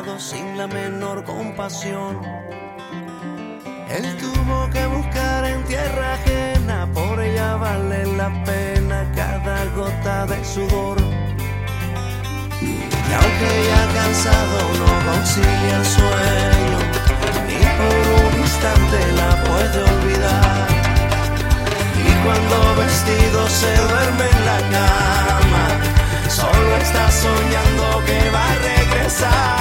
olvidado sin la menor compasión. Él tuvo que buscar en tierra ajena, por ella vale la pena cada gota de sudor. Y aunque ya cansado no concilia el sueño, ni por un instante la puede olvidar. Y cuando vestido se duerme en la cama, solo está soñando que va a regresar.